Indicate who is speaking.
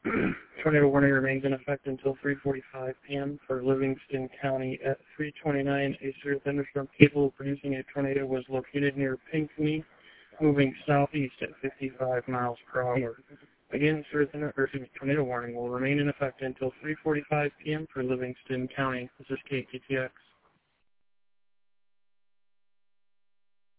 Speaker 1: Tornado warning remains in effect until 3:45 p.m. for Livingston County. At 3:29, a severe thunderstorm capable of producing a tornado was located near Pinckney, moving southeast at 55 miles per hour. Again, tornado warning will remain in effect until 3:45 p.m. for Livingston County. This is KTTX.